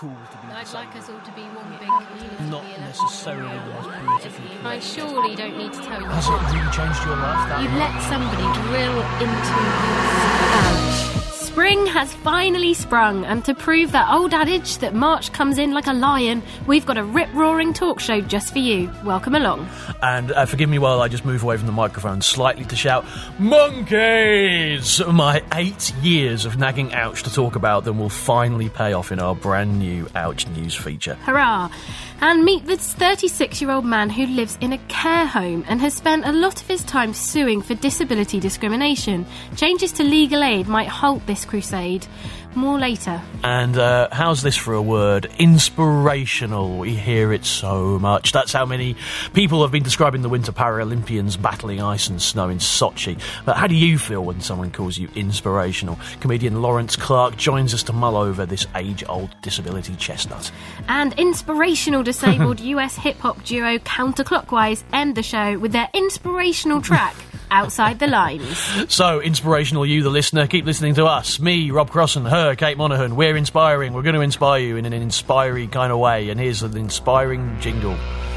cool to be I'd disabled. like us all to be one big community. Not necessarily the most politically correct. I surely don't need to tell you. Has it really changed your life? That You much? let somebody drill into your ouch. Spring has finally sprung, and to prove that old adage that March comes in like a lion, we've got a rip-roaring talk show just for you. Welcome along. And forgive me while I just move away from the microphone slightly to shout, monkeys! My 8 years of nagging ouch to talk about them will finally pay off in our brand new Ouch News feature. Hurrah! And meet this 36-year-old man who lives in a care home and has spent a lot of his time suing for disability discrimination. Changes to legal aid might halt this crusade. More later. And how's this for a word? Inspirational. We hear it so much. That's how many people have been describing the Winter Paralympians battling ice and snow in Sochi. But how do you feel when someone calls you inspirational? Comedian Lawrence Clark joins us to mull over this age-old disability chestnut. And inspirational disabled US hip-hop duo Counterclockwise end the show with their inspirational track, Outside the Lines. So, inspirational you, the listener. Keep listening to us. Me, Rob Crossan, her, Kate Monaghan. We're inspiring. We're going to inspire you in an inspiring kind of way. And here's an inspiring jingle.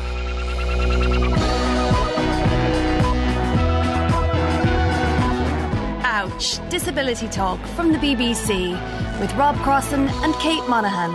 Ouch! Disability Talk from the BBC with Rob Crossan and Kate Monaghan.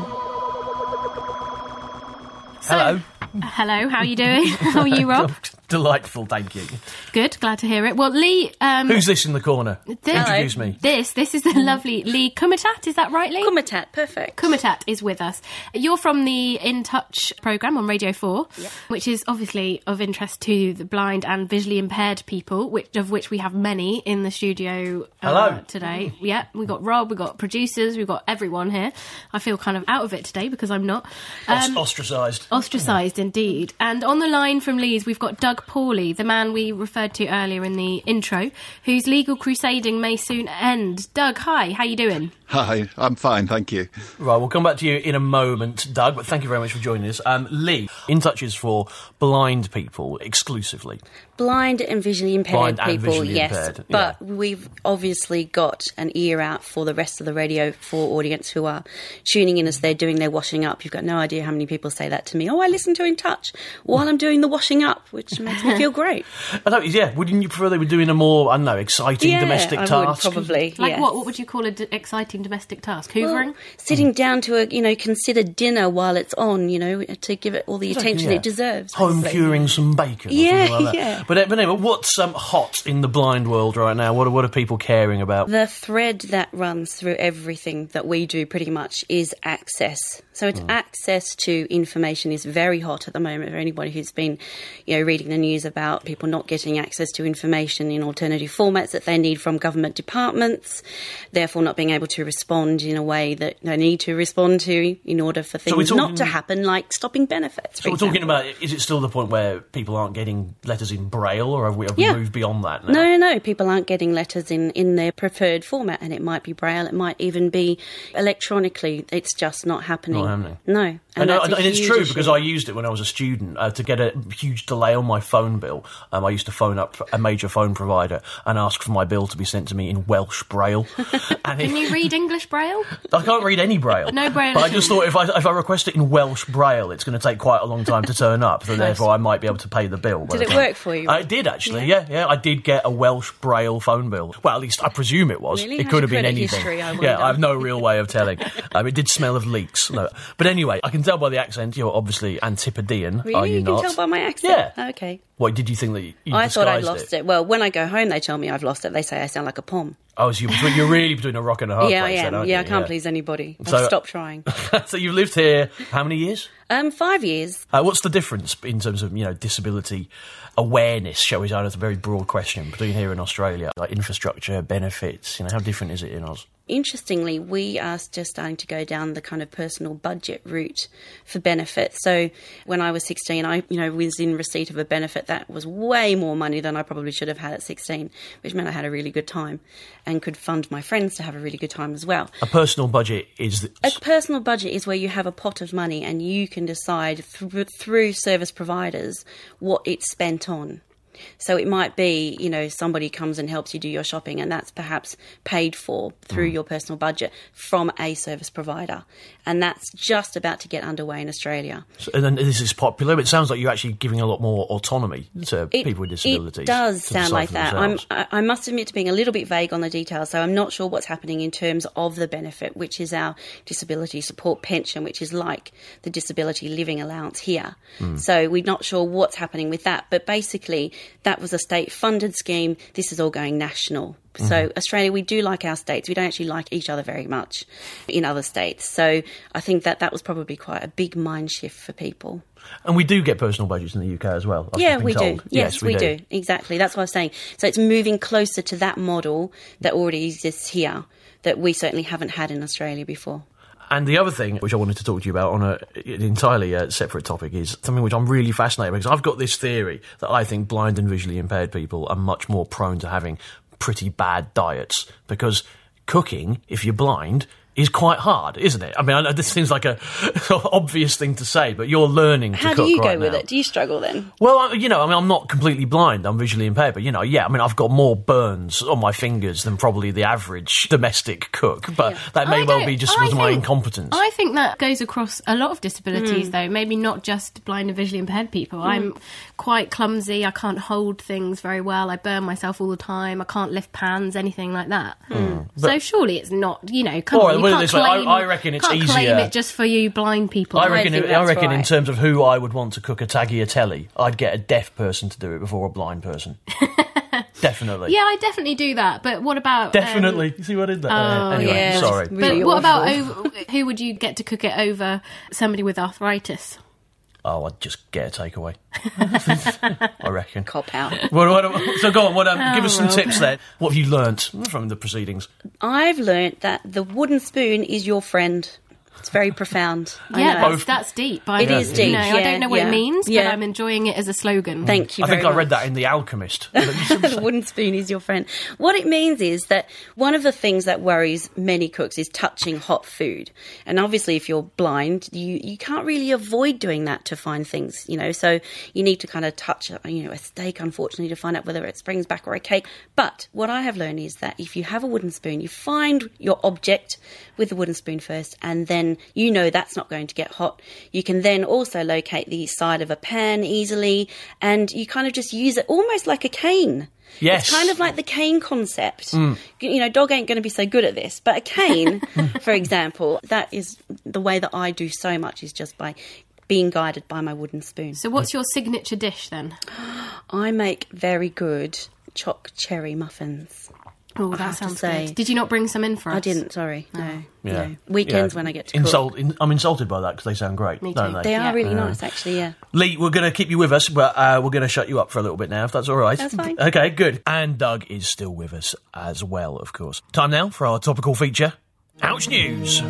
Hello. Hello, how are you doing? How are you, Rob? Delightful, thank you. Good, glad to hear it. Well, Lee... Who's this in the corner? Introduce me. This is the lovely Lee Kumatat, is that right, Lee? Kumatat, perfect. Kumatat is with us. You're from the In Touch programme on Radio 4, which is obviously of interest to the blind and visually impaired people, of which we have many in the studio Hello. today. Yeah, we've got Rob, we've got producers, we've got everyone here. I feel kind of out of it today because I'm not. Ostracised. Ostracised, indeed. And on the line from Lee's, we've got Doug Pawley, the man we referred to earlier in the intro, whose legal crusading may soon end. Doug, hi, how you doing? Hi, I'm fine, thank you. Right, we'll come back to you in a moment, Doug, but thank you very much for joining us. Lee, In Touch is for blind people exclusively. Blind and visually impaired Blind and people, visually yes. impaired, But yeah. we've obviously got an ear out for the rest of the Radio 4 audience who are tuning in as they're doing their washing up. You've got no idea how many people say that to me. Oh, I listen to In Touch while I'm doing the washing up, which makes me feel great. I don't, yeah, wouldn't you prefer they were doing a more, I don't know, exciting domestic I task? would, probably. Like yes. what would you call an exciting domestic task? Hoovering? Well, sitting down to a, considered dinner while it's on, to give it all the attention Yeah. it deserves. Home basically. curing some bacon or Yeah, something like that. yeah. But anyway, what's hot in the blind world right now? What are people caring about? The thread that runs through everything that we do pretty much is access. So it's access to information is very hot at the moment for anybody who's been, reading the news about people not getting access to information in alternative formats that they need from government departments, therefore not being able to respond in a way that they need to respond to in order for things not to happen, like stopping benefits. So we're talking about, is it still the point where people aren't getting letters in Braille, or have we moved beyond that now? No, people aren't getting letters in their preferred format, and it might be Braille, it might even be electronically. It's just not happening. Not happening. No. And it's huge true issue. because I used it when I was a student to get a huge delay on my phone bill. I used to phone up a major phone provider and ask for my bill to be sent to me in Welsh Braille. And Can you read English Braille? I can't read any Braille. No Braille. But I just thought if I request it in Welsh Braille, it's going to take quite a long time to turn up, so therefore I might be able to pay the bill. Did it work for you? It did, actually, yeah. I did get a Welsh Braille phone bill. Well, at least I presume it was. Really? It How's could have your been credit anything. history, I Yeah, wonder? I have no real way of telling. It did smell of leaks. No. But anyway, I can tell by the accent you're obviously Antipodean, Really? are you You not? can tell by my accent? Yeah. Okay. What, did you think that you I thought I'd disguised lost it. Well, when I go home, they tell me I've lost it. They say I sound like a pom. Oh, so you're really between a rock and a hard Yeah, I place am. then, aren't Yeah, you? I can't please anybody. So- I've stopped trying. So you've lived here how many years? 5 years. What's the difference in terms of, disability awareness, shall we say? That's a very broad question, between here and Australia. Like infrastructure, benefits, how different is it in Oz? Interestingly, we are just starting to go down the kind of personal budget route for benefits. So when I was 16, I was in receipt of a benefit that was way more money than I probably should have had at 16, which meant I had a really good time and could fund my friends to have a really good time as well. A personal budget is... A personal budget is where you have a pot of money and you can decide through service providers what it's spent on. So it might be, somebody comes and helps you do your shopping, and that's perhaps paid for through your personal budget from a service provider. And that's just about to get underway in Australia. So, and then this is popular. It sounds like you're actually giving a lot more autonomy to people with disabilities. It does sound like that. Themselves. I must admit to being a little bit vague on the details, so I'm not sure what's happening in terms of the benefit, which is our disability support pension, which is like the disability living allowance here. So we're not sure what's happening with that. But basically, that was a state-funded scheme. This is all going national. So Australia, we do like our states. We don't actually like each other very much in other states. So I think that was probably quite a big mind shift for people. And we do get personal budgets in the UK as well. Yeah, we do. Yes, we do. Exactly. That's what I was saying. So it's moving closer to that model that already exists here that we certainly haven't had in Australia before. And the other thing which I wanted to talk to you about on an entirely separate topic is something which I'm really fascinated by, because I've got this theory that I think blind and visually impaired people are much more prone to having pretty bad diets, because cooking, if you're blind, is quite hard, isn't it? I mean, I know this seems like a obvious thing to say, but you're learning to cook right now. How do you go with it? Do you struggle then? Well, I'm not completely blind. I'm visually impaired, but, I've got more burns on my fingers than probably the average domestic cook, but that may well be just with my incompetence. I think that goes across a lot of disabilities, though, maybe not just blind and visually impaired people. I'm quite clumsy. I can't hold things very well. I burn myself all the time. I can't lift pans, anything like that. So surely it's not, come on. I reckon it's easier. Claim it just for you blind people. I reckon in terms of who I would want to cook a tagliatelle, I'd get a deaf person to do it before a blind person. Definitely. Yeah, I definitely do that. But what about... Definitely. You see what I did there? Anyway, yeah, sorry. Really but what about who would you get to cook it over? Somebody with arthritis? Oh, I'd just get a takeaway. I reckon. Cop out. So go on, give us some tips then. What have you learnt from the proceedings? I've learnt that the wooden spoon is your friend. It's very profound. Yeah, that's deep. It is deep. I don't know what it means, but I'm enjoying it as a slogan. Thank you very much. I read that in The Alchemist. The wooden spoon is your friend. What it means is that one of the things that worries many cooks is touching hot food. And obviously, if you're blind, you can't really avoid doing that to find things, So you need to kind of touch, a steak, unfortunately, to find out whether it springs back or a cake. But what I have learned is that if you have a wooden spoon, you find your object with the wooden spoon first, and then that's not going to get hot. You can then also locate the side of a pan easily, and you kind of just use it almost like a cane. Yes. It's kind of like the cane concept. Dog ain't going to be so good at this, but a cane, for example, that is the way that I do so much, is just by being guided by my wooden spoon. So what's your signature dish then? I make very good choc cherry muffins. Oh, that sounds good. Did you not bring some in for us? I didn't, sorry. No. Yeah. No. Weekends when I get to cook. I'm insulted by that because they sound great, don't they? They are really nice, actually, yeah. Lee, we're going to keep you with us, but we're going to shut you up for a little bit now, if that's all right. That's fine. Okay, good. And Doug is still with us as well, of course. Time now for our topical feature, Ouch News.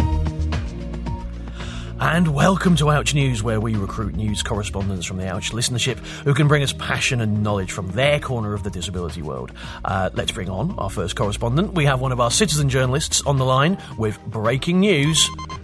And welcome to Ouch News, where we recruit news correspondents from the Ouch listenership who can bring us passion and knowledge from their corner of the disability world. Let's bring on our first correspondent. We have one of our citizen journalists on the line with breaking news.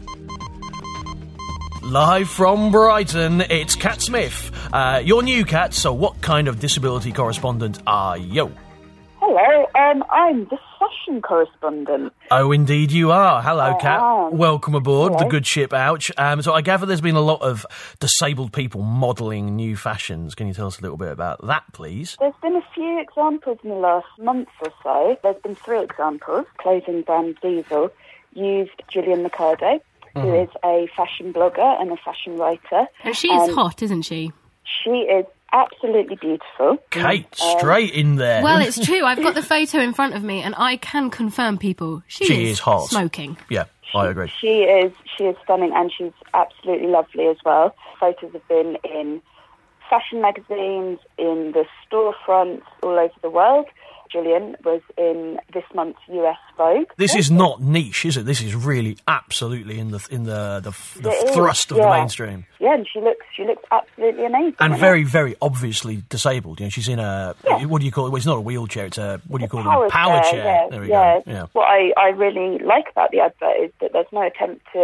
Live from Brighton, it's Kat Smith. You're new, Kat, so what kind of disability correspondent are you? Hello, I'm the fashion correspondent. Oh, indeed you are. Hello, Kat. Welcome aboard Hello. the good ship Ouch. So I gather there's been a lot of disabled people modelling new fashions. Can you tell us a little bit about that, please? There's been a few examples in the last month or so. There's been 3 examples. Clothing brand Diesel used Gillian Mercado, who is a fashion blogger and a fashion writer. And she is hot, isn't she? She is absolutely beautiful. Kate, straight in there. Well, it's true. I've got the photo in front of me, and I can confirm, people, she is hot. Smoking. Yeah, I agree. She is stunning, and she's absolutely lovely as well. Photos have been in fashion magazines, in the storefronts all over the world. Gillian was in this month's US Vogue. This is not niche, is it? This is really absolutely in the thrust of the mainstream. Yeah, and she looks absolutely amazing. And very, very obviously disabled. She's in a what do you call it? Well, it's not a wheelchair. It's a what do you call it? A power chair. Yeah, there we go. Yeah. What I really like about the advert is that there's no attempt to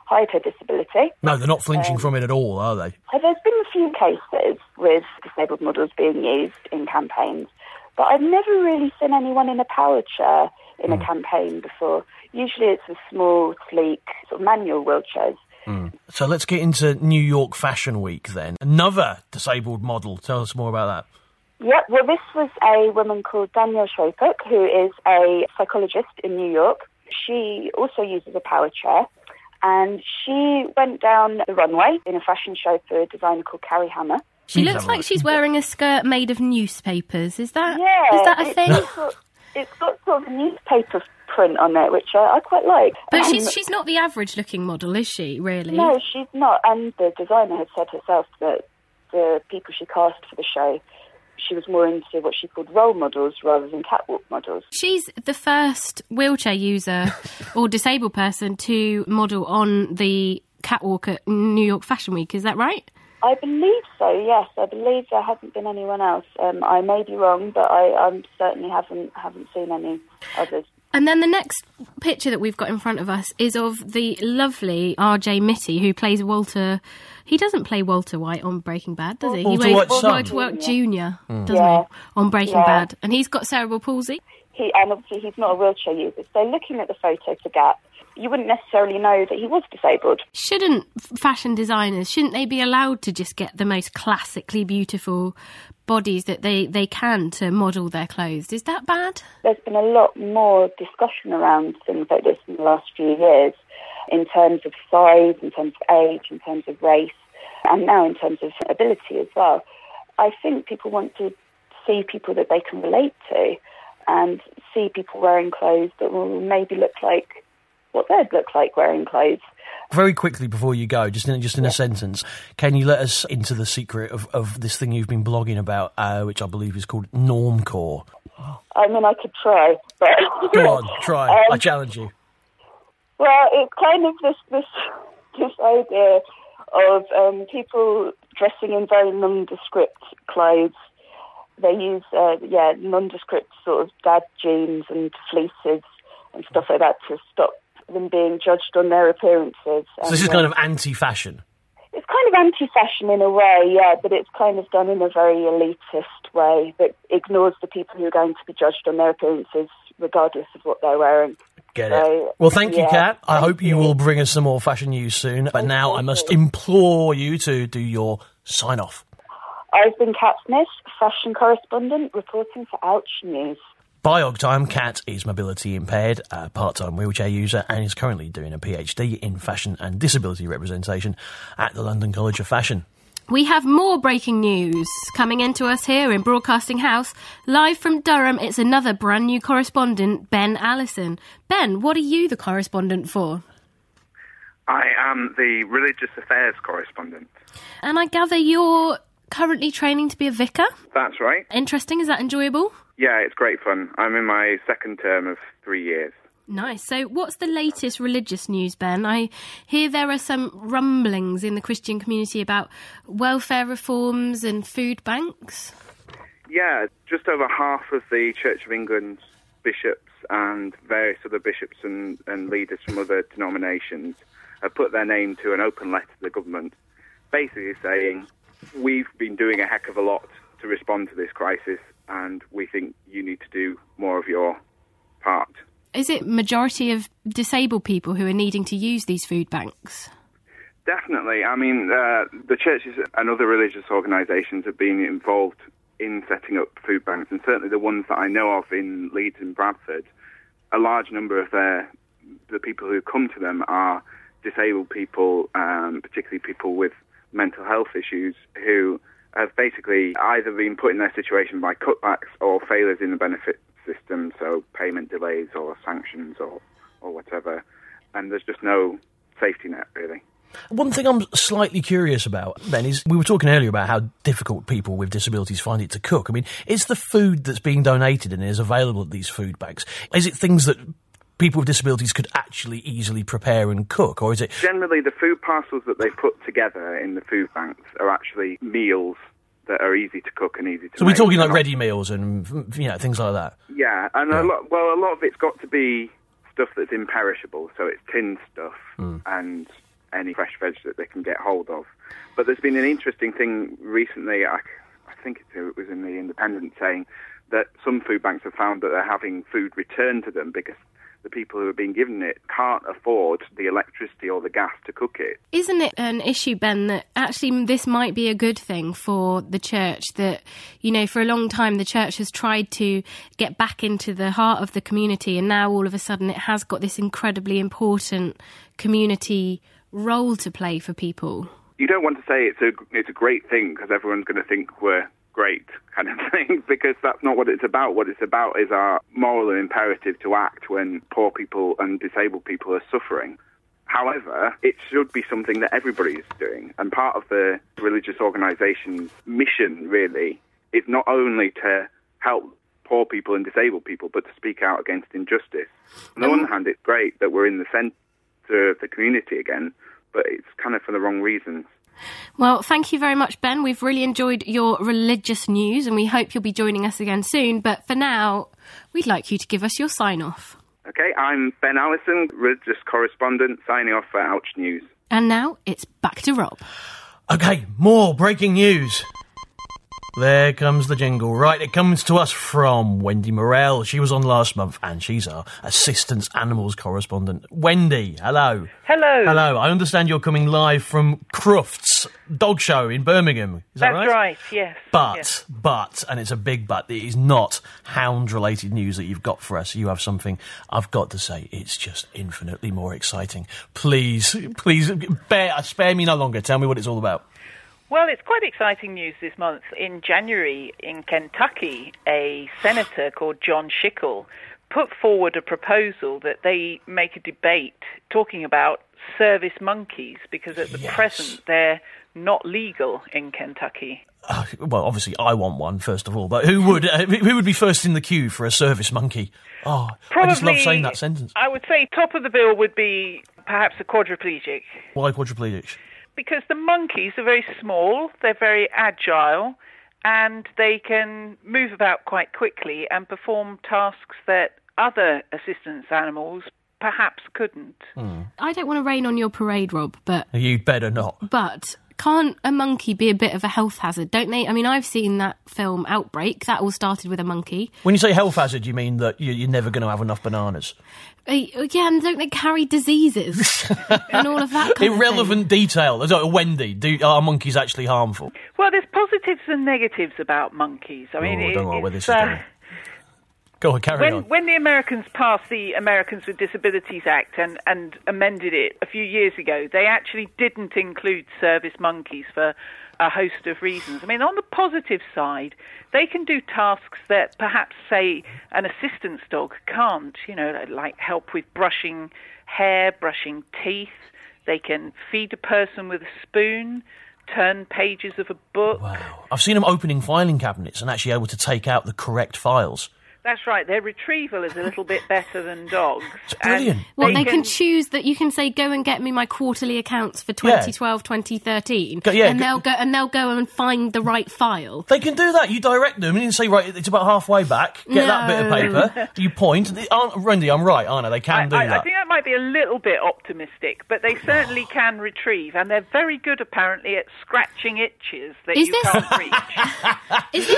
hide her disability. No, they're not flinching from it at all, are they? There's been a few cases with disabled models being used in campaigns, but I've never really seen anyone in a power chair in a campaign before. Usually it's a small, sleek, sort of manual wheelchairs. So let's get into New York Fashion Week then. Another disabled model. Tell us more about that. Yep, well, this was a woman called Danielle Schwapuk, who is a psychologist in New York. She also uses a power chair, and she went down the runway in a fashion show for a designer called Carrie Hammer. She looks like she's wearing a skirt made of newspapers. Is that a thing? It's got sort of a newspaper print on it, which I quite like. But she's not the average-looking model, is she, really? No, she's not. And the designer had said herself that the people she cast for the show, she was more into what she called role models rather than catwalk models. She's the first wheelchair user or disabled person to model on the catwalk at New York Fashion Week. Is that right? I believe so, yes. I believe there hasn't been anyone else. I may be wrong, but I certainly haven't seen any others. And then the next picture that we've got in front of us is of the lovely R.J. Mitty, who plays Walter. He doesn't play Walter White on Breaking Bad, does he? Walter White's son. Walter White Jr., doesn't he, on Breaking Bad. And he's got cerebral palsy. And obviously he's not a wheelchair user. So looking at the photo for Gap, you wouldn't necessarily know that he was disabled. Shouldn't fashion designers, shouldn't they be allowed to just get the most classically beautiful bodies that they can to model their clothes? Is that bad? There's been a lot more discussion around things like this in the last few years, in terms of size, in terms of age, in terms of race, and now in terms of ability as well. I think people want to see people that they can relate to and see people wearing clothes that will maybe look like what they'd look like wearing clothes. Very quickly before you go, just in a sentence, can you let us into the secret of this thing you've been blogging about, which I believe is called Normcore? I mean, I could try, but... Go on, try. I challenge you. Well, it's kind of this idea of people dressing in very nondescript clothes. They use, nondescript sort of dad jeans and fleeces and stuff like that to stop them being judged on their appearances. So this is kind of anti-fashion? It's kind of anti-fashion in a way, yeah, but it's kind of done in a very elitist way that ignores the people who are going to be judged on their appearances regardless of what they're wearing. Get it. Well, thank you, Kat. I hope you will bring us some more fashion news soon. But now I must implore you to do your sign-off. I've been Kat Smith, fashion correspondent, reporting for Ouch News. By Ogtime, Kat is mobility impaired, a part-time wheelchair user, and is currently doing a PhD in fashion and disability representation at the London College of Fashion. We have more breaking news coming into us here in Broadcasting House. Live from Durham, it's another brand new correspondent, Ben Allison. Ben, what are you the correspondent for? I am the religious affairs correspondent. And I gather you're currently training to be a vicar? That's right. Interesting, is that enjoyable? Yeah, it's great fun. I'm in my second term of 3 years. Nice. So what's the latest religious news, Ben? I hear there are some rumblings in the Christian community about welfare reforms and food banks. Yeah, just over half of the Church of England's bishops and various other bishops and leaders from other denominations have put their name to an open letter to the government, basically saying, we've been doing a heck of a lot to respond to this crisis, and we think you need to do more of your part. Is it majority of disabled people who are needing to use these food banks? Definitely. I mean, the churches and other religious organisations have been involved in setting up food banks, and certainly the ones that I know of in Leeds and Bradford, a large number of the people who come to them are disabled people, particularly people with mental health issues, who have basically either been put in their situation by cutbacks or failures in the benefit system, so payment delays or sanctions or whatever, and there's just no safety net, really. One thing I'm slightly curious about, Ben, is we were talking earlier about how difficult people with disabilities find it to cook. I mean, is the food that's being donated and is available at these food banks, is it things that people with disabilities could actually easily prepare and cook, or is it... Generally, the food parcels that they put together in the food banks are actually meals that are easy to cook and easy to make. So we're talking like ready meals and, things like that? Yeah, and a lot of it's got to be stuff that's imperishable, so it's tinned stuff and any fresh veg that they can get hold of. But there's been an interesting thing recently, I think it was in The Independent, saying that some food banks have found that they're having food returned to them because the people who are being given it can't afford the electricity or the gas to cook it. Isn't it an issue, Ben, that actually this might be a good thing for the church, that, you know, for a long time the church has tried to get back into the heart of the community, and now all of a sudden it has got this incredibly important community role to play for people? You don't want to say it's a great thing because everyone's going to think we're great kind of thing, because that's not what it's about. What it's about is our moral imperative to act when poor people and disabled people are suffering. However, it should be something that everybody is doing, and part of the religious organisation's mission, really, is not only to help poor people and disabled people, but to speak out against injustice. On the one hand, it's great that we're in the centre of the community again, but it's kind of for the wrong reasons. Well, thank you very much, Ben. We've really enjoyed your religious news, and we hope you'll be joining us again soon. But for now, we'd like you to give us your sign-off. OK, I'm Ben Allison, religious correspondent, signing off for Ouch News. And now it's back to Rob. OK, more breaking news. There comes the jingle. Right, it comes to us from Wendy Morell. She was on last month, and she's our assistant animals correspondent. Wendy, hello. Hello. Hello. I understand you're coming live from Crufts Dog Show in Birmingham. Is that right? That's right, yes. But, and it's a big but, it is not hound-related news that you've got for us. You have something, I've got to say, it's just infinitely more exciting. Please, spare me no longer. Tell me what it's all about. Well, it's quite exciting news this month. In January, in Kentucky, a senator called John Schickel put forward a proposal that they make a debate talking about service monkeys, because at the present they're not legal in Kentucky. Well, obviously I want one, first of all, but who would be first in the queue for a service monkey? Oh, Probably, I just love saying that sentence. I would say top of the bill would be perhaps a quadriplegic. Why quadriplegic? Because the monkeys are very small, they're very agile, and they can move about quite quickly and perform tasks that other assistance animals perhaps couldn't. I don't want to rain on your parade, Rob, but... You'd better not. But can't a monkey be a bit of a health hazard, don't they? I mean, I've seen that film Outbreak. That all started with a monkey. When you say health hazard, you mean that you're never going to have enough bananas? Yeah, and don't they carry diseases and all of that kind Irrelevant of thing? detail. Wendy, are monkeys actually harmful? Well, there's positives and negatives about monkeys. I mean, I don't know where this is going. Go on, carry on. When the Americans passed the Americans with Disabilities Act and amended it a few years ago, they actually didn't include service monkeys for a host of reasons. I mean, on the positive side, they can do tasks that perhaps, say, an assistance dog can't, you know, like help with brushing hair, brushing teeth. They can feed a person with a spoon, turn pages of a book. Wow. I've seen them opening filing cabinets and actually able to take out the correct files. That's right. Their retrieval is a little bit better than dogs. It's brilliant. Well, they can choose that. You can say, "Go and get me my quarterly accounts for 2012, 2013," and they'll go and find the right file. They can do that. You direct them and you say, "Right, it's about halfway back. Get that bit of paper." You point. Randy, I'm right, aren't I? They can do that. I think that might be a little bit optimistic, but they certainly can retrieve, and they're very good, apparently, at scratching itches that can't reach. Is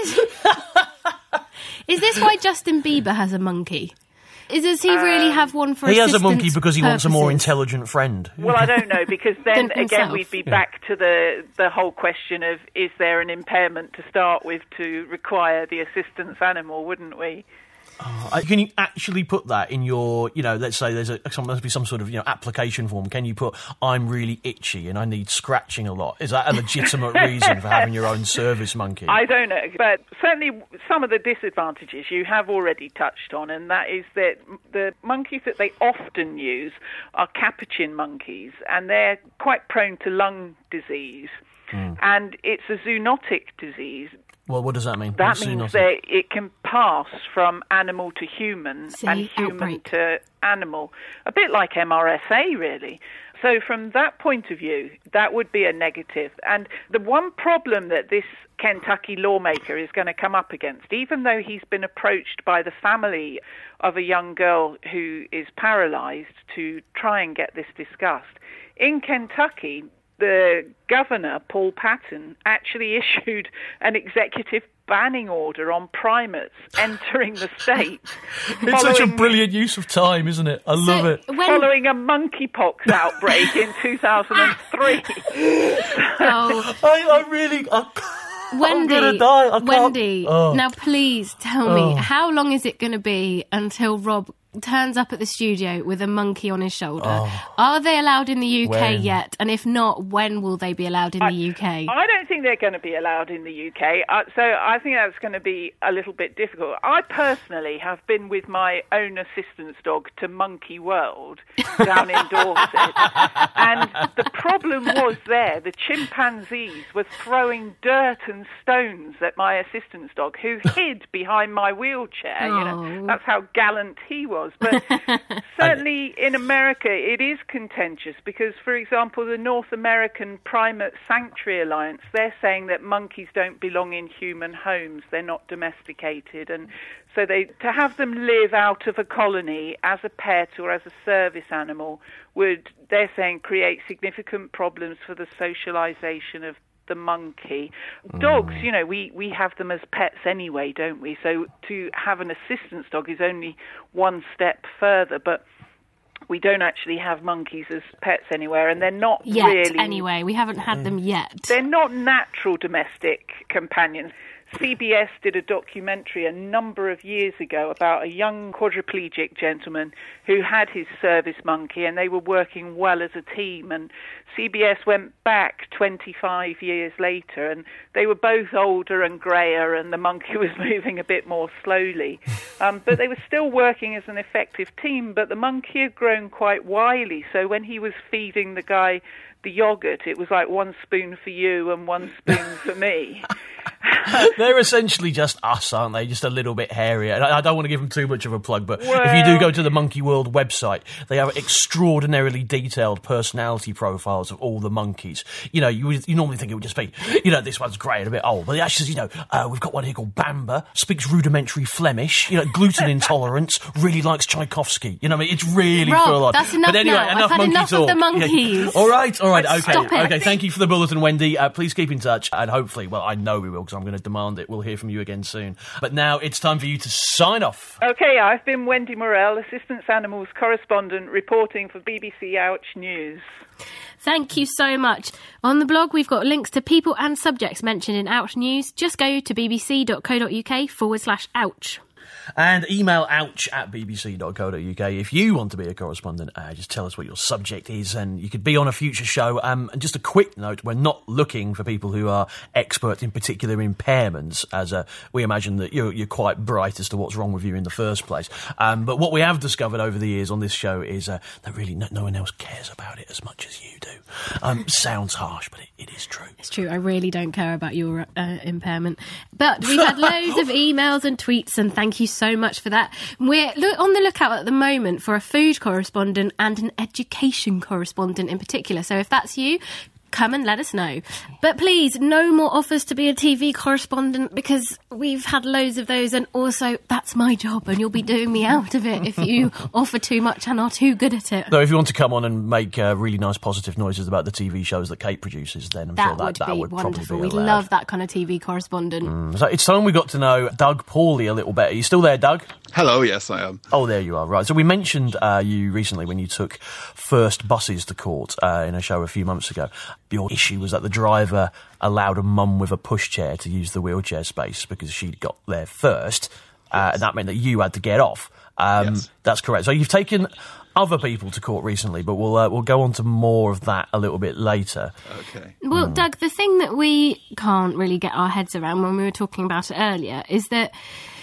this why Justin Bieber has a monkey? Does he really have one for He assistance has a monkey because he wants a more purposes? intelligent friend. Well, I don't know, because then again himself. we'd be back to the whole question of, is there an impairment to start with to require the assistance animal, wouldn't we? Can you actually put that in your, let's say there must be some sort of, application form. Can you put, I'm really itchy and I need scratching a lot? Is that a legitimate reason for having your own service monkey? I don't know, but certainly some of the disadvantages you have already touched on, and that is that the monkeys that they often use are capuchin monkeys, and they're quite prone to lung disease. And it's a zoonotic disease. Well, what does that mean? That means that it can pass from animal to human and human Outbreak. to animal. A bit like MRSA, really. So from that point of view, that would be a negative. And the one problem that this Kentucky lawmaker is going to come up against, even though he's been approached by the family of a young girl who is paralysed to try and get this discussed, in Kentucky, the governor, Paul Patton, actually issued an executive banning order on primates entering the state. It's such a brilliant use of time, isn't it? I love it. Following a monkeypox outbreak in 2003. I really... I'm gonna die. Wendy, now please tell me, how long is it going to be until Rob turns up at the studio with a monkey on his shoulder? Are they allowed in the UK yet? And if not, when will they be allowed in the UK? I don't think they're going to be allowed in the UK, so I think that's going to be a little bit difficult. I personally have been with my own assistance dog to Monkey World down in Dorset, and the problem was there, the chimpanzees were throwing dirt and stones at my assistance dog, who hid behind my wheelchair. You know, that's how gallant he was. But certainly in America it is contentious because, for example, the North American Primate Sanctuary Alliance, they're saying that monkeys don't belong in human homes, they're not domesticated, and so to have them live out of a colony as a pet or as a service animal would, they're saying, create significant problems for the socialization of the monkey. Dogs, you know, we have them as pets anyway, don't we? So to have an assistance dog is only one step further, but we don't actually have monkeys as pets anywhere, and they're not yet, really... anyway, we haven't had them yet. They're not natural domestic companions. CBS did a documentary a number of years ago about a young quadriplegic gentleman who had his service monkey, and they were working well as a team. And CBS went back 25 years later, and they were both older and greyer, and the monkey was moving a bit more slowly. But they were still working as an effective team, but the monkey had grown quite wily. So when he was feeding the guy the yogurt, it was like 1 spoon for you and 1 spoon for me. They're essentially just us, aren't they? Just a little bit hairier. And I don't want to give them too much of a plug, but if you do go to the Monkey World website, they have extraordinarily detailed personality profiles of all the monkeys. You know, you normally think it would just be, you know, this one's grey and a bit old, but it actually says, you know, we've got one here called Bamba, speaks rudimentary Flemish, you know, gluten intolerance, really likes Tchaikovsky. You know, I mean, it's really full on. That's enough. But anyway, now. enough I've had monkey enough talk. of the monkeys. Yeah. All right. Okay. Stop it. Okay. Thank you for the bulletin, Wendy. Please keep in touch, and hopefully, well, I know we will, because I'm going to demand it. We'll hear from you again soon. But now it's time for you to sign off. Okay, I've been Wendy Morell, Assistant Animals Correspondent, reporting for BBC Ouch News. Thank you so much. On the blog, we've got links to people and subjects mentioned in Ouch News. Just go to bbc.co.uk/ouch. And email ouch@bbc.co.uk if you want to be a correspondent. Just tell us what your subject is, and you could be on a future show. And just a quick note, we're not looking for people who are experts in particular impairments, as we imagine that you're quite bright as to what's wrong with you in the first place. But what we have discovered over the years on this show is that really no one else cares about it as much as you do. Sounds harsh, but it is true. It's true. I really don't care about your impairment. But we've had loads of emails and tweets, and thank you so much for that. We're on the lookout at the moment for a food correspondent and an education correspondent in particular. So if that's you, come and let us know. But please, no more offers to be a TV correspondent, because we've had loads of those, and also that's my job and you'll be doing me out of it if you offer too much and are too good at it. No, if you want to come on and make really nice positive noises about the TV shows that Kate produces, then I'm sure that would wonderful. Probably be We'd love that kind of TV correspondent. So it's time we got to know Doug Paulley a little better. Are you still there, Doug? Hello, yes, I am. Oh, there you are, right. So we mentioned you recently when you took first buses to court in a show a few months ago. Your issue was that the driver allowed a mum with a pushchair to use the wheelchair space because she'd got there first, and that meant that you had to get off. Yes. That's correct. So you've taken other people to court recently, but we'll go on to more of that a little bit later. Okay. Well, Doug, the thing that we can't really get our heads around when we were talking about it earlier is that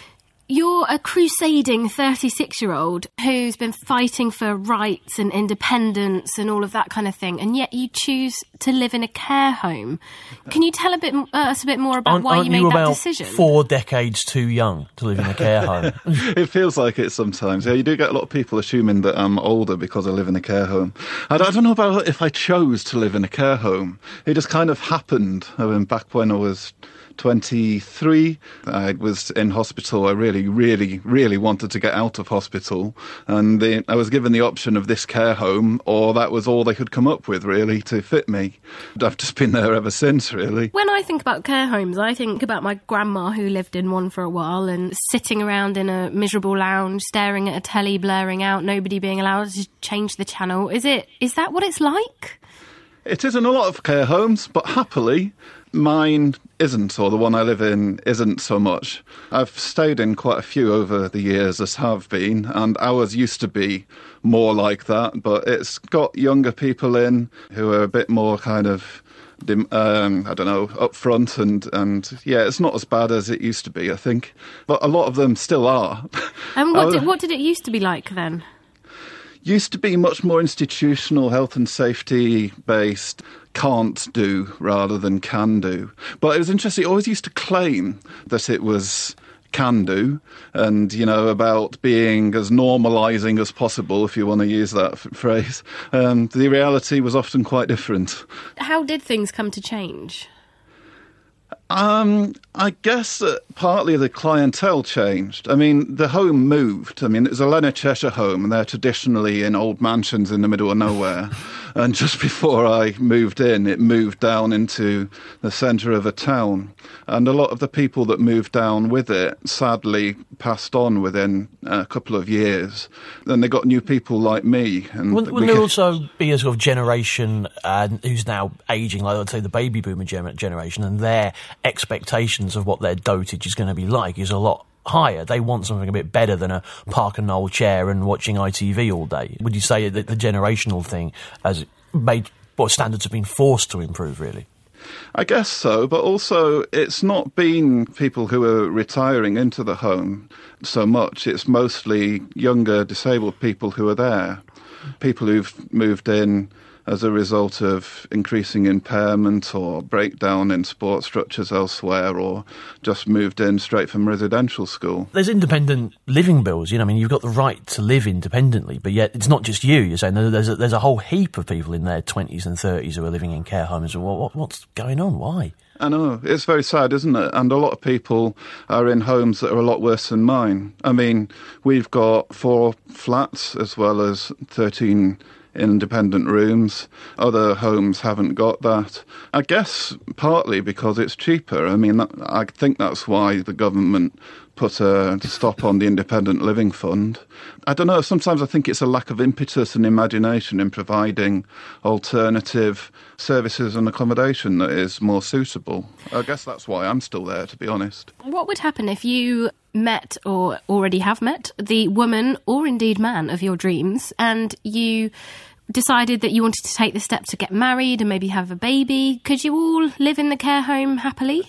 you're a crusading 36-year-old who's been fighting for rights and independence and all of that kind of thing, and yet you choose to live in a care home. Can you tell us a bit more about why you made that decision? 4 decades too young to live in a care home? It feels like it sometimes. Yeah, you do get a lot of people assuming that I'm older because I live in a care home. I don't know about if I chose to live in a care home. It just kind of happened. I mean, back when I was 23, I was in hospital. I really really, really, really wanted to get out of hospital. And I was given the option of this care home, or that was all they could come up with, really, to fit me. I've just been there ever since, really. When I think about care homes, I think about my grandma who lived in one for a while and sitting around in a miserable lounge, staring at a telly blaring out, nobody being allowed to change the channel. Is that what it's like? It is in a lot of care homes, but happily, mine isn't, or the one I live in isn't so much. I've stayed in quite a few over the years, as have been, and ours used to be more like that, but it's got younger people in who are a bit more kind of up front, and yeah, it's not as bad as it used to be, I think. But a lot of them still are. And what did it used to be like then? Used to be much more institutional, health and safety based, can't do rather than can do. But it was interesting, it always used to claim that it was can do, and, about being as normalising as possible, if you want to use that phrase. The reality was often quite different. How did things come to change? I guess that partly the clientele changed. I mean, the home moved. I mean, it was a Leonard Cheshire home, and they're traditionally in old mansions in the middle of nowhere. And just before I moved in, it moved down into the centre of a town. And a lot of the people that moved down with it sadly passed on within a couple of years. Then they got new people like me. And Will there also be a sort of generation who's now ageing, like I'd say the baby boomer generation, and their expectations of what their dotage is going to be like is a lot higher? They want something a bit better than a Park and Knoll chair and watching ITV all day. Would you say that the generational thing has made standards have been forced to improve, really? I guess so, but also it's not been people who are retiring into the home so much. It's mostly younger disabled people who are there, people who've moved in as a result of increasing impairment or breakdown in support structures elsewhere, or just moved in straight from residential school. There's independent living bills, you've got the right to live independently, but yet it's not just you. You're saying there's a whole heap of people in their 20s and 30s who are living in care homes. What's going on? Why? I know, it's very sad, isn't it? And a lot of people are in homes that are a lot worse than mine. I mean, we've got 4 flats as well as 13 independent rooms. Other homes haven't got that. I guess partly because it's cheaper. I mean, I think that's why the government put a stop on the Independent Living Fund. I don't know, sometimes I think it's a lack of impetus and imagination in providing alternative services and accommodation that is more suitable. I guess that's why I'm still there, to be honest. What would happen if you met, or already have met, the woman or indeed man of your dreams, and you decided that you wanted to take the step to get married and maybe have a baby? Could you all live in the care home happily?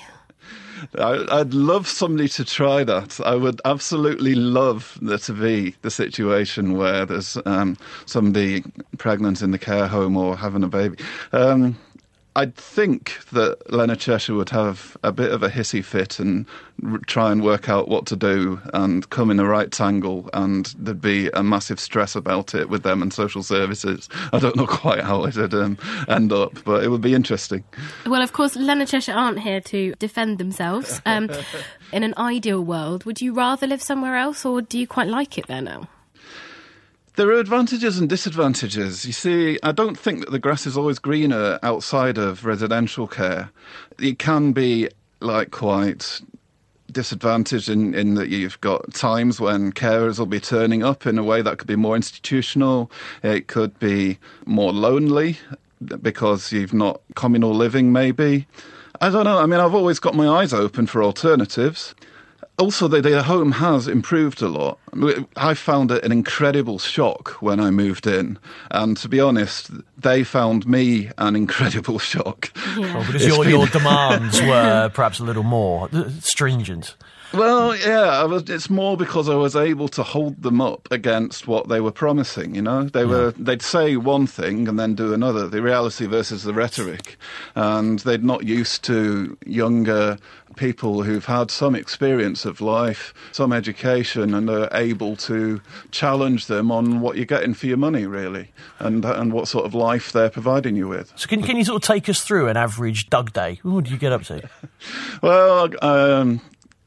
I'd love somebody to try that. I would absolutely love there to be the situation where there's somebody pregnant in the care home or having a baby. I'd think that Leonard Cheshire would have a bit of a hissy fit and try and work out what to do and come in a right tangle, and there'd be a massive stress about it with them and social services. I don't know quite how it'd end up, but it would be interesting. Well, of course, Leonard Cheshire aren't here to defend themselves. In an ideal world, would you rather live somewhere else, or do you quite like it there now? There are advantages and disadvantages. You see, I don't think that the grass is always greener outside of residential care. It can be quite disadvantaged in that you've got times when carers will be turning up in a way that could be more institutional. It could be more lonely because you've not communal living, maybe. I don't know. I mean, I've always got my eyes open for alternatives. Also, the home has improved a lot. I found it an incredible shock when I moved in. And to be honest, they found me an incredible shock. Yeah. Well, because your demands were perhaps a little more stringent. Well, yeah, it's more because I was able to hold them up against what they were promising, They'd say one thing and then do another, the reality versus the rhetoric. And they'd not used to younger people who've had some experience of life, some education, and are able to challenge them on what you're getting for your money, really, and what sort of life they're providing you with. So can you sort of take us through an average Doug day? What do you get up to? Well,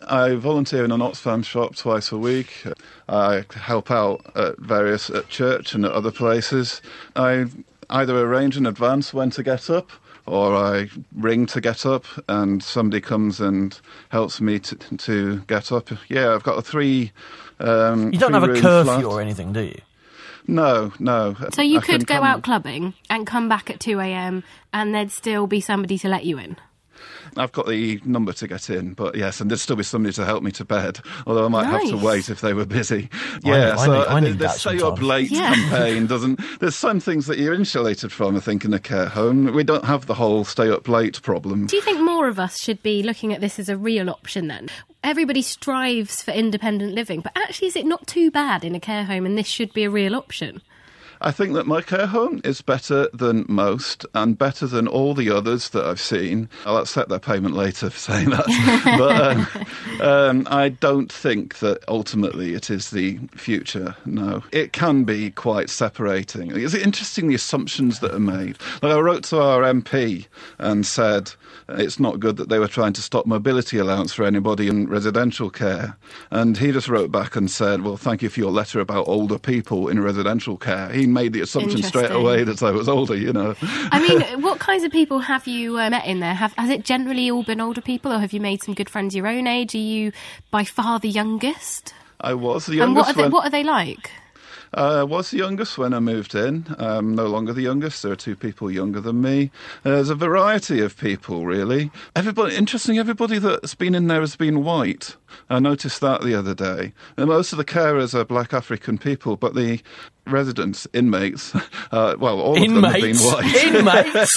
I volunteer in an Oxfam shop twice a week. I help out at church and at other places. I either arrange in advance when to get up, or I ring to get up and somebody comes and helps me to get up. Yeah, I've got a three You don't have a curfew or anything, do you? No. So you could go out clubbing and come back at 2 a.m. and there'd still be somebody to let you in? I've got the number to get in, but yes, and there'd still be somebody to help me to bed, although I might have to wait if they were busy. Yeah, I need the that stay up late campaign doesn't... There's some things that you're insulated from, I think, in a care home. We don't have the whole stay up late problem. Do you think more of us should be looking at this as a real option then? Everybody strives for independent living, but actually is it not too bad in a care home and this should be a real option? I think that my care home is better than most and better than all the others that I've seen. I'll accept their payment later for saying that. But I don't think that ultimately it is the future, no. It can be quite separating. It's interesting the assumptions that are made. Like I wrote to our MP and said it's not good that they were trying to stop mobility allowance for anybody in residential care. And he just wrote back and said, well, thank you for your letter about older people in residential care. He made the assumption straight away that I was older, you know. I mean, what kinds of people have you met in there? Has it generally all been older people, or have you made some good friends your own age? Are you by far the youngest? I was the youngest. And what are they like? I was the youngest when I moved in. No longer the youngest. There are two people younger than me. There's a variety of people, really. Everybody that's been in there has been white. I noticed that the other day. And most of the carers are black African people, but the residents, inmates, all of them have been white. Inmates?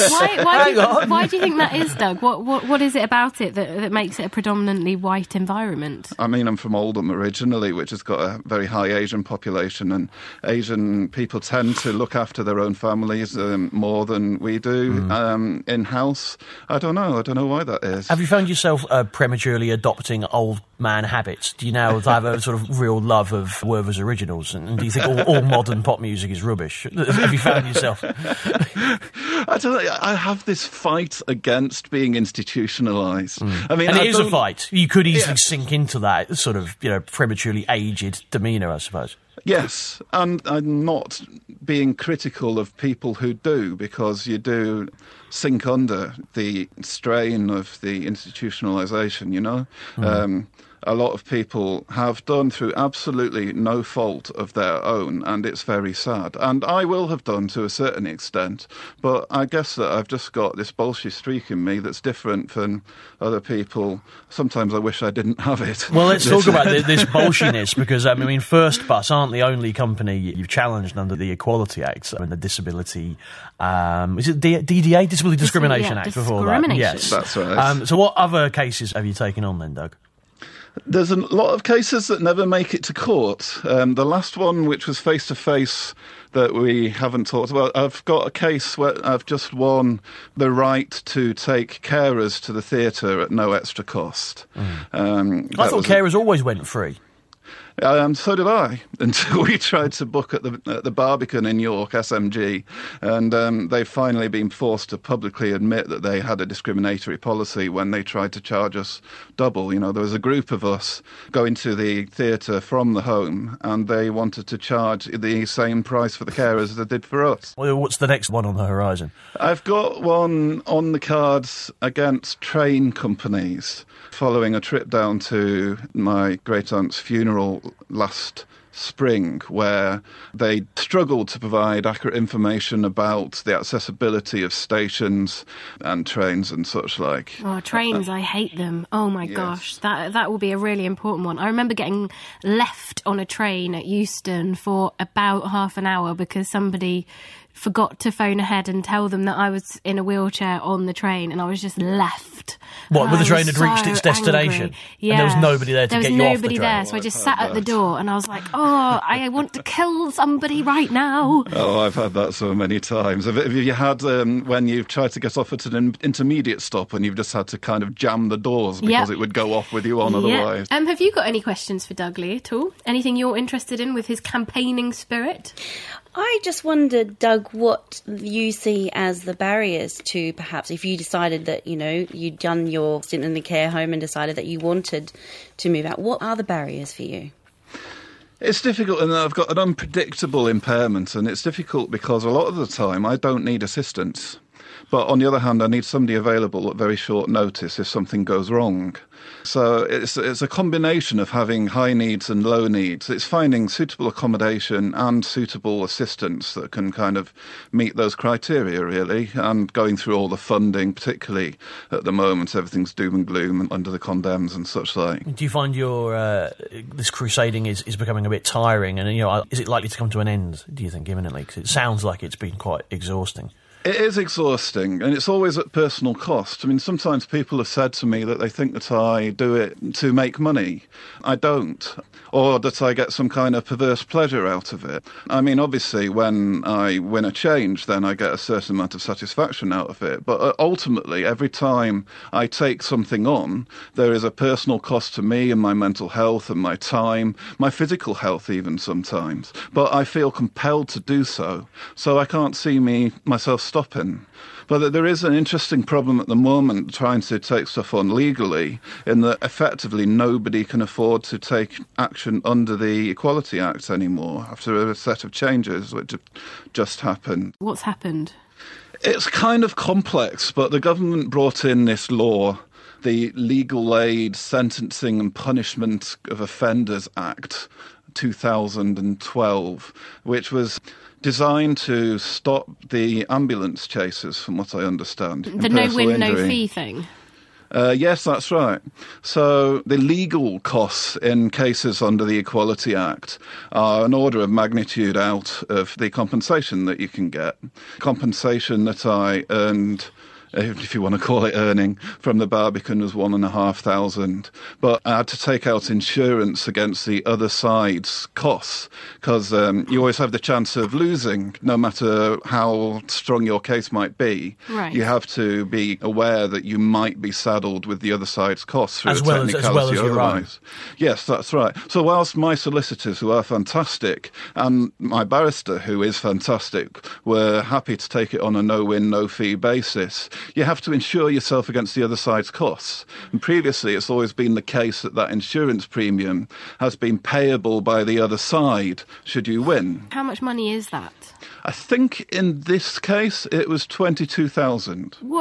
Why do you think that is, Doug? What is it about it that makes it a predominantly white environment? I mean, I'm from Oldham originally, which has got a very high Asian population, and Asian people tend to look after their own families more than we do in-house. I don't know why that is. Have you found yourself prematurely adopting old man habits? Do you now have a sort of real love of Werther's originals? And do you think all modern pop music is rubbish? Have you found yourself? I don't know. I have this fight against being institutionalised. I mean, it is a fight. You could easily sink into that sort of, prematurely aged demeanour, I suppose. Yes, and I'm not being critical of people who do, because you do sink under the strain of the institutionalisation, you know. A lot of people have done through absolutely no fault of their own, and it's very sad. And I will have done to a certain extent, but I guess that I've just got this bolshy streak in me that's different from other people. Sometimes I wish I didn't have it. Well, let's talk about this bolshiness, because, I mean, First Bus aren't the only company you've challenged under the Equality Act and the Disability... is it DDA? Disability Discrimination Act before that? Yes. That's right. So what other cases have you taken on then, Doug? There's a lot of cases that never make it to court. The last one, which was face-to-face, that we haven't talked about, I've got a case where I've just won the right to take carers to the theatre at no extra cost. I thought carers always went free. So did I, until we tried to book at the Barbican in York, SMG, and they've finally been forced to publicly admit that they had a discriminatory policy when they tried to charge us double. You know, there was a group of us going to the theatre from the home, and they wanted to charge the same price for the carers as they did for us. Well, what's the next one on the horizon? I've got one on the cards against train companies, following a trip down to my great-aunt's funeral last spring, where they struggled to provide accurate information about the accessibility of stations and trains and such like. Oh, trains, I hate them. Oh my gosh, that will be a really important one. I remember getting left on a train at Euston for about half an hour because somebody forgot to phone ahead and tell them that I was in a wheelchair on the train, and I was just left. What, when the train had reached its destination? Yeah. And there was nobody there to get you off the train? There was nobody there, so I just sat at the door, and I was like, I want to kill somebody right now. Oh, I've had that so many times. Have you had when you've tried to get off at an intermediate stop and you've just had to kind of jam the doors because it would go off with you on otherwise? Have you got any questions for Doug Lee at all? Anything you're interested in with his campaigning spirit? I just wondered, Doug, what you see as the barriers to perhaps if you decided that, you'd done your stint in the care home and decided that you wanted to move out. What are the barriers for you? It's difficult, and I've got an unpredictable impairment, and it's difficult because a lot of the time I don't need assistance. But on the other hand, I need somebody available at very short notice if something goes wrong. So it's a combination of having high needs and low needs. It's finding suitable accommodation and suitable assistance that can kind of meet those criteria, really, and going through all the funding, particularly at the moment, everything's doom and gloom and under the condemns and such like. Do you find this crusading is becoming a bit tiring, and is it likely to come to an end, do you think, imminently? Because it sounds like it's been quite exhausting. It is exhausting, and it's always at personal cost. I mean, sometimes people have said to me that they think that I do it to make money. I don't. Or that I get some kind of perverse pleasure out of it. I mean, obviously, when I win a change, then I get a certain amount of satisfaction out of it. But ultimately, every time I take something on, there is a personal cost to me and my mental health and my time, my physical health even sometimes. But I feel compelled to do so. So I can't see myself stopping. But there is an interesting problem at the moment trying to take stuff on legally, in that effectively nobody can afford to take action under the Equality Act anymore after a set of changes which have just happened. What's happened? It's kind of complex, but the government brought in this law, the Legal Aid Sentencing and Punishment of Offenders Act 2012, which was designed to stop the ambulance chases, from what I understand. The no-win, no-fee thing? Yes, that's right. So the legal costs in cases under the Equality Act are an order of magnitude out of the compensation that you can get. Compensation that I earned, if you want to call it earning, from the Barbican was £1,500. But I had to take out insurance against the other side's costs, because you always have the chance of losing, no matter how strong your case might be. Right. You have to be aware that you might be saddled with the other side's costs through as well as your own. Yes, that's right. So whilst my solicitors, who are fantastic, and my barrister, who is fantastic, were happy to take it on a no-win, no-fee basis, you have to insure yourself against the other side's costs. And previously, it's always been the case that insurance premium has been payable by the other side should you win. How much money is that? I think in this case it was 22,000. Whoa!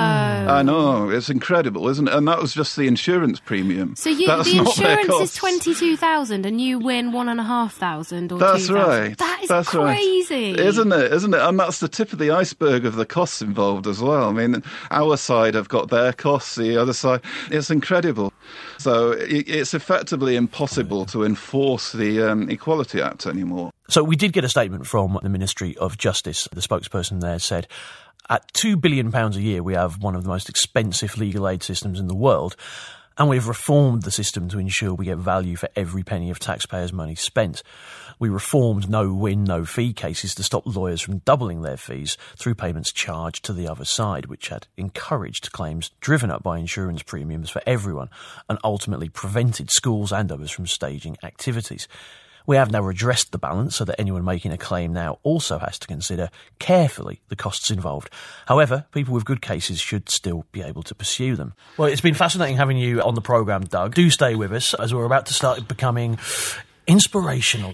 I know, it's incredible, isn't it? And that was just the insurance premium. So the insurance is 22,000, and you win 1,500 or 2,000. That's right. That's crazy, right. Isn't it? And that's the tip of the iceberg of the costs involved as well. I mean, our side have got their costs, the other side. It's incredible. So it's effectively impossible to enforce the Equality Act anymore. So we did get a statement from the Ministry of Justice. The spokesperson there said, at £2 billion a year, we have one of the most expensive legal aid systems in the world, and we've reformed the system to ensure we get value for every penny of taxpayers' money spent. We reformed no-win, no-fee cases to stop lawyers from doubling their fees through payments charged to the other side, which had encouraged claims driven up by insurance premiums for everyone and ultimately prevented schools and others from staging activities. We have now redressed the balance so that anyone making a claim now also has to consider carefully the costs involved. However, people with good cases should still be able to pursue them. Well, it's been fascinating having you on the programme, Doug. Do stay with us, as we're about to start becoming inspirational.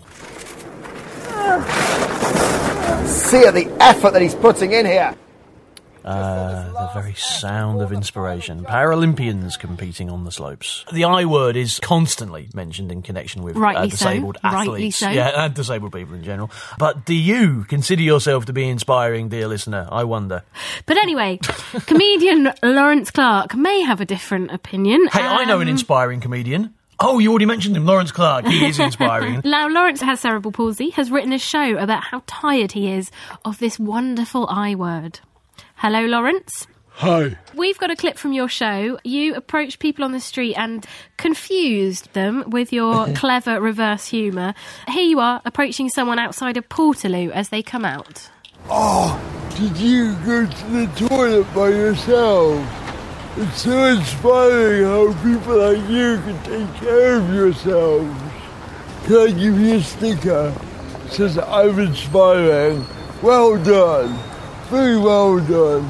See the effort that he's putting in here. The very sound of inspiration. Paralympians competing on the slopes. The I word is constantly mentioned in connection with disabled athletes. Yeah, and disabled people in general. But do you consider yourself to be inspiring, dear listener? I wonder. But anyway, comedian Lawrence Clark may have a different opinion. Hey, I know an inspiring comedian. Oh, you already mentioned him, Lawrence Clark. He is inspiring. Now, Lawrence has cerebral palsy, has written a show about how tired he is of this wonderful I word. Hello, Lawrence. Hi. We've got a clip from your show. You approached people on the street and confused them with your clever reverse humour. Here you are, approaching someone outside of Portaloo as they come out. Oh, did you go to the toilet by yourself? It's so inspiring how people like you can take care of yourselves. Can I give you a sticker? says I'm inspiring. Well done. Very well done.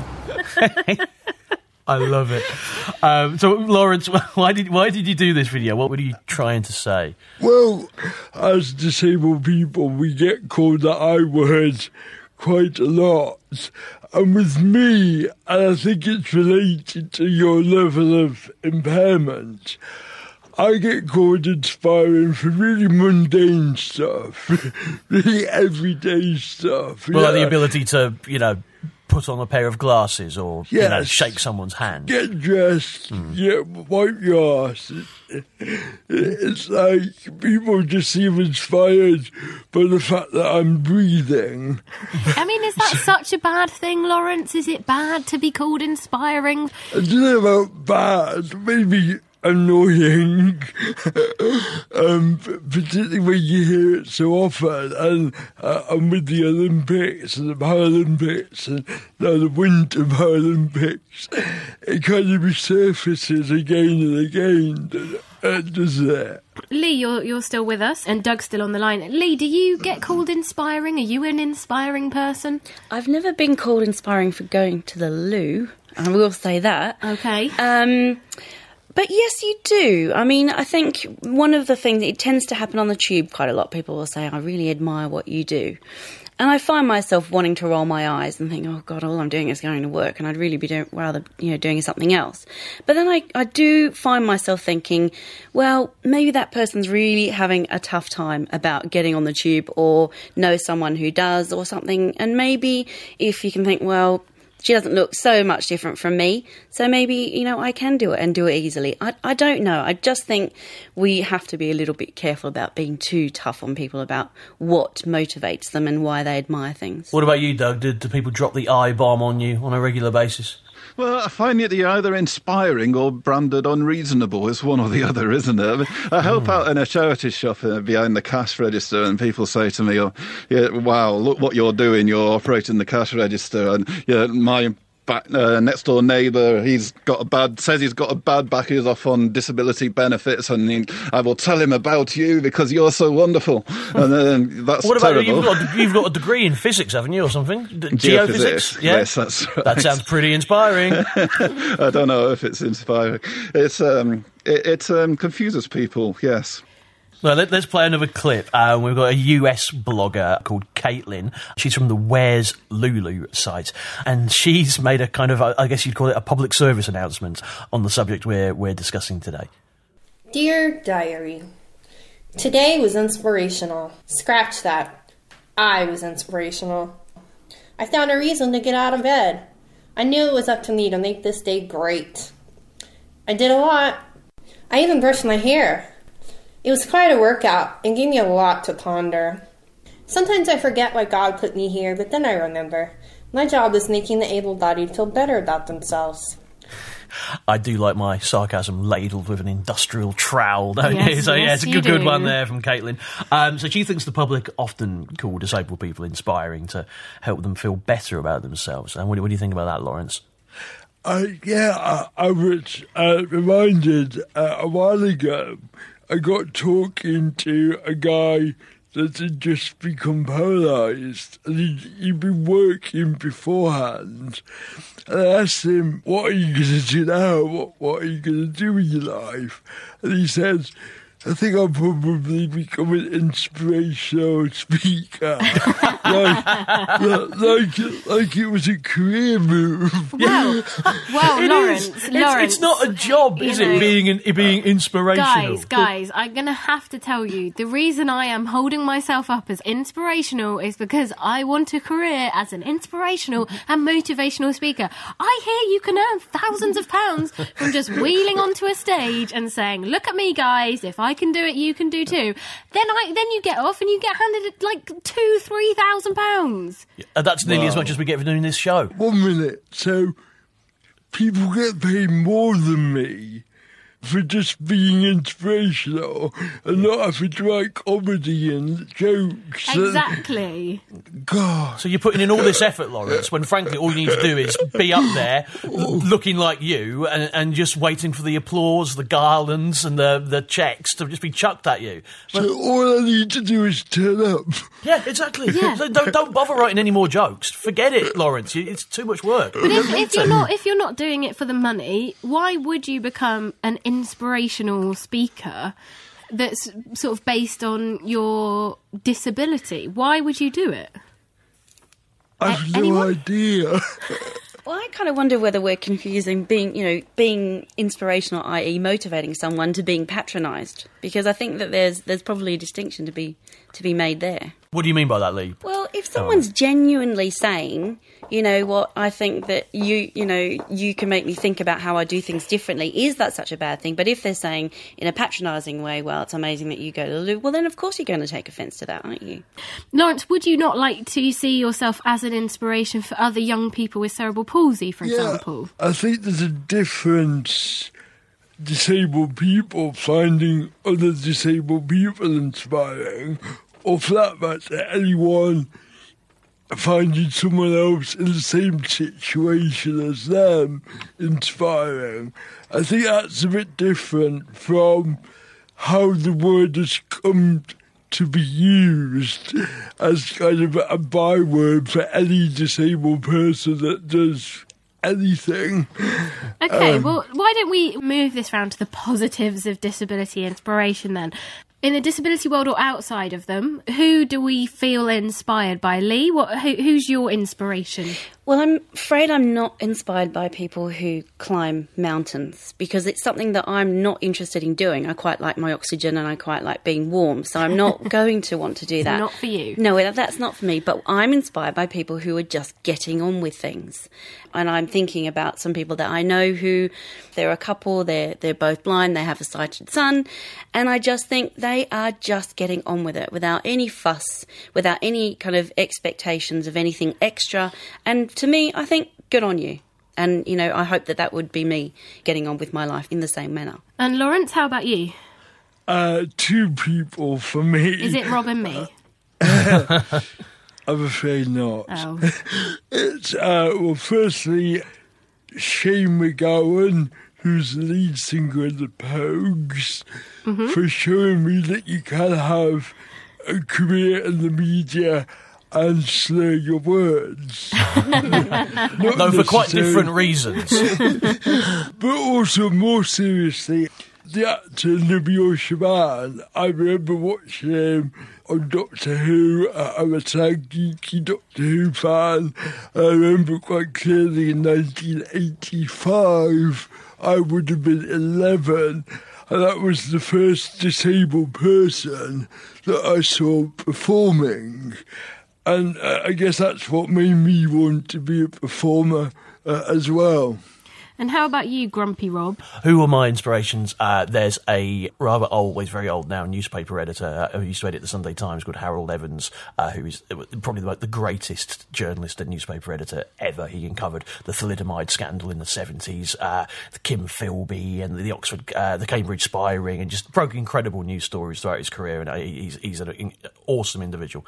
I love it. So, Lawrence, why did you do this video? What were you trying to say? Well, as disabled people, we get called the I word quite a lot. And with me, and I think it's related to your level of impairment, I get called inspiring for really mundane stuff, really everyday stuff. Well, like the ability to, put on a pair of glasses or shake someone's hand. Get dressed, wipe your ass. It's like people just seem inspired by the fact that I'm breathing. I mean, is that such a bad thing, Lawrence? Is it bad to be called inspiring? I don't know about bad, maybe annoying, particularly when you hear it so often. And with the Olympics and the Paralympics and now the Winter Paralympics, it kind of resurfaces again and again, does it? Lee, you're still with us, and Doug's still on the line. Lee, do you get called inspiring? Are you an inspiring person? I've never been called inspiring for going to the loo, I will say that. Okay. But yes, you do. I mean, I think one of the things, it tends to happen on the tube quite a lot. People will say, I really admire what you do. And I find myself wanting to roll my eyes and think, oh, God, all I'm doing is going to work and I'd really be rather doing something else. But then I do find myself thinking, well, maybe that person's really having a tough time about getting on the tube or know someone who does or something. And maybe if you can think, well, she doesn't look so much different from me, so maybe, I can do it and do it easily. I don't know. I just think we have to be a little bit careful about being too tough on people about what motivates them and why they admire things. What about you, Doug? Do people drop the I-bomb on you on a regular basis? Well, I find it you're either inspiring or branded unreasonable. It's one or the other, isn't it? I help out in a charity shop behind the cash register, and people say to me, wow, look what you're doing. You're operating the cash register. And my next door neighbour, says he's got a bad back, he's off on disability benefits, and I will tell him about you because you're so wonderful. And then that's what about terrible. You've got a degree in physics, haven't you, or something? Geophysics? Yeah? Yes, that's right. That sounds pretty inspiring. I don't know if it's inspiring. It's it confuses people, yes. Well, let's play another clip. We've got a US blogger called Caitlin. She's from the Where's Lulu site, and she's made a kind of, I guess you'd call it a public service announcement on the subject we're discussing today. Dear Diary, today was inspirational. Scratch that. I was inspirational. I found a reason to get out of bed. I knew it was up to me to make this day great. I did a lot. I even brushed my hair. It was quite a workout and gave me a lot to ponder. Sometimes I forget why God put me here, but then I remember. My job is making the able-bodied feel better about themselves. I do like my sarcasm ladled with an industrial trowel, don't you? So, yes, it's a good one there from Caitlin. So she thinks the public often call disabled people inspiring to help them feel better about themselves. And what do you think about that, Lawrence? I was reminded a while ago, I got talking to a guy that had just become paralysed, and he'd been working beforehand. And I asked him, what are you going to do now? What are you going to do with your life? And he said, I think I'll probably become an inspirational speaker. like it was a career move. Well, Lawrence, it's not a job, is it, being inspirational? Guys, I'm going to have to tell you, the reason I am holding myself up as inspirational is because I want a career as an inspirational and motivational speaker. I hear you can earn thousands of pounds from just wheeling onto a stage and saying, look at me, guys, if I can do it, you can do too. Then you get off and you get handed like £2,000-3,000. That's nearly as much as we get for doing this show. 1 minute. So people get paid more than me for just being inspirational and not having to write comedy and jokes. Exactly. God. So you're putting in all this effort, Lawrence, when frankly all you need to do is be up there looking like you and just waiting for the applause, the garlands and the checks to just be chucked at you. So all I need to do is turn up. Yeah, exactly. Yeah. So don't bother writing any more jokes. Forget it, Lawrence. It's too much work. But if you're not doing it for the money, why would you become an inspirational speaker that's sort of based on your disability? Why would you do it? I've no idea. Well, I kind of wonder whether we're confusing being inspirational, i.e. motivating someone, to being patronised, because I think that there's probably a distinction to be made there. What do you mean by that, Lee? Well, if someone's genuinely saying, you know what, I think that you can make me think about how I do things differently, is that such a bad thing? But if they're saying in a patronising way, well, it's amazing that you go to the loo, well, then of course you're going to take offence to that, aren't you? Lawrence, would you not like to see yourself as an inspiration for other young people with cerebral palsy, for example? I think there's a difference. Disabled people finding other disabled people inspiring, or for that matter, anyone finding someone else in the same situation as them inspiring. I think that's a bit different from how the word has come to be used as kind of a byword for any disabled person that does anything. Okay, well, why don't we move this round to the positives of disability inspiration then? In the disability world or outside of them, who do we feel inspired by? Lee, who's your inspiration? Well, I'm afraid I'm not inspired by people who climb mountains, because it's something that I'm not interested in doing. I quite like my oxygen and I quite like being warm, so I'm not going to want to do that. Not for you. No, that's not for me, but I'm inspired by people who are just getting on with things. And I'm thinking about some people that I know who, they're a couple, they're both blind, they have a sighted son, and I just think they are just getting on with it without any fuss, without any kind of expectations of anything extra. And to me, I think, good on you. And, you know, I hope that would be me getting on with my life in the same manner. And Lawrence, how about you? Two people for me. Is it Rob and me? I'm afraid not. Oh. It's, well, firstly, Shane McGowan, who's the lead singer of the Pogues, for showing me that you can have a career in the media and slur your words. No, for quite different reasons. But also, more seriously, the actor Nabil Shaban, I remember watching him on Doctor Who. I'm a geeky Doctor Who fan. I remember quite clearly in 1985, I would have been 11, and that was the first disabled person that I saw performing. And I guess that's what made me want to be a performer as well. And how about you, Grumpy Rob? Who are my inspirations? There's a rather old, well, he's very old now, newspaper editor who used to edit the Sunday Times called Harold Evans, who is probably the greatest journalist and newspaper editor ever. He uncovered the thalidomide scandal in the 70s, the Kim Philby and the Oxford, the Cambridge spy ring, and just broke incredible news stories throughout his career, and he's an awesome individual.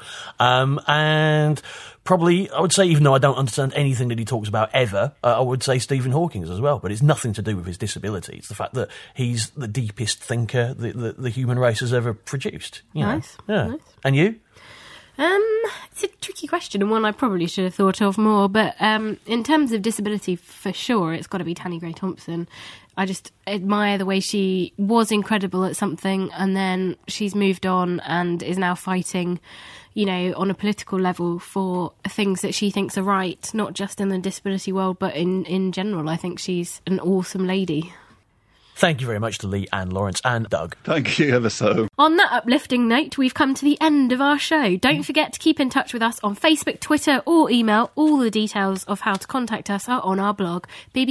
And probably, I would say, even though I don't understand anything that he talks about ever, I would say Stephen Hawking as well, but it's nothing to do with his disability. It's the fact that he's the deepest thinker the human race has ever produced. Nice. Yeah. Nice. And you? It's a tricky question and one I probably should have thought of more, but in terms of disability, for sure, it's got to be Tanni Grey-Thompson. I just admire the way she was incredible at something and then she's moved on and is now fighting, you know, on a political level for things that she thinks are right, not just in the disability world, but in general. I think she's an awesome lady. Thank you very much to Lee and Lawrence and Doug. Thank you ever so. On that uplifting note, we've come to the end of our show. Don't forget to keep in touch with us on Facebook, Twitter or email. All the details of how to contact us are on our blog,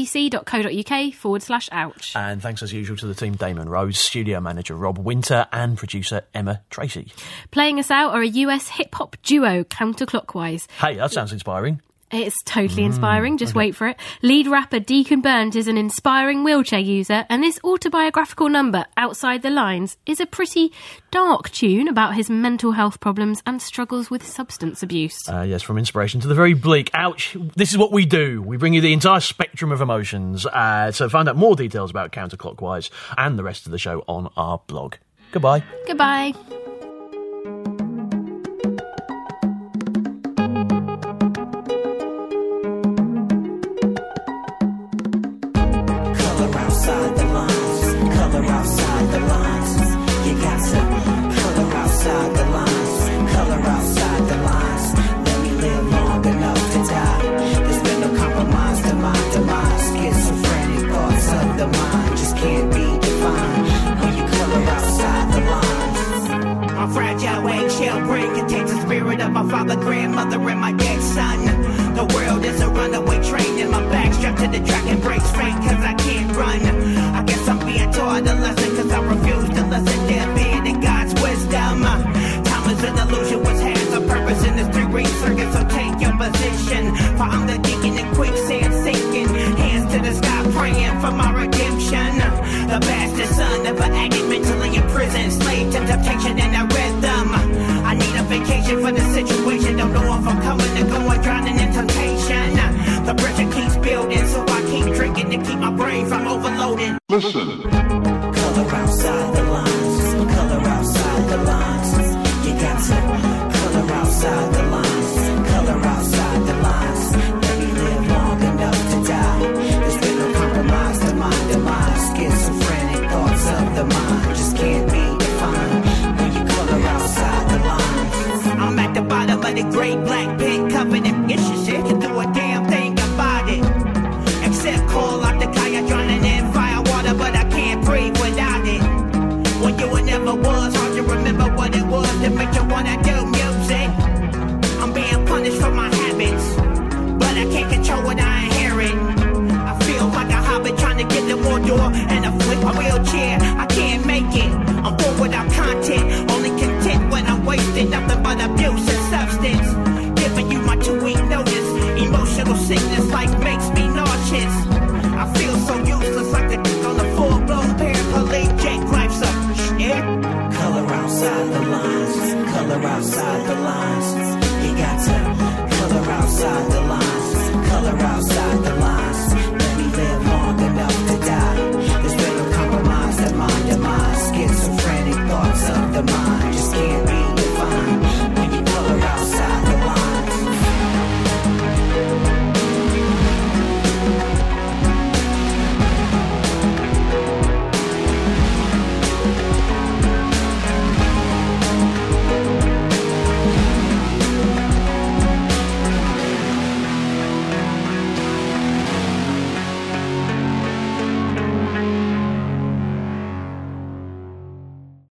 bbc.co.uk/ouch. And thanks as usual to the team, Damon Rose, studio manager Rob Winter and producer Emma Tracy. Playing us out are a US hip-hop duo, Counterclockwise. Hey, that sounds inspiring. It's totally inspiring, just wait for it. Lead rapper Deacon Burns is an inspiring wheelchair user, and this autobiographical number, Outside the Lines, is a pretty dark tune about his mental health problems and struggles with substance abuse. Yes, from inspiration to the very bleak. Ouch. This is what we do. We bring you the entire spectrum of emotions. So find out more details about Counterclockwise and the rest of the show on our blog. Goodbye. Goodbye. My father, grandmother, and my dead son. The world is a runaway train, and my back strapped to the track and brakes faint cause I can't run. I guess I'm being taught a lesson cause I refuse to listen. There being in God's wisdom. Time is an illusion which has a purpose in this three-ring circuit, so take your position. For I'm the deacon in quicksand sinking, hands to the sky praying for my redemption. The bastard son of an addict mentally in prison, slave to temptation and a rhythm. I need a vacation for the situation. Don't know if I'm coming or going, drowning in temptation. The pressure keeps building, so I keep drinking to keep my brain from overloading. Listen. Color outside the lines. Color outside the lines. You got to color outside the lines. Color outside the lines. Let me live long enough to die. There's been no compromise to my demise. Schizophrenic thoughts of the mind just can't be defined when you color outside the lines. I'm at the bottom of the great black pit, covered in issues. It can do a damn thing about it, except call out the kayak, drowning in fire water, but I can't breathe without it. When you were never was, hard to remember what it was that make you wanna do music. I'm being punished for my habits, but I can't control what I inherit. I feel like a hobbit trying to get to Mordor, and I flip my wheelchair, I can't make it. I'm bored without content.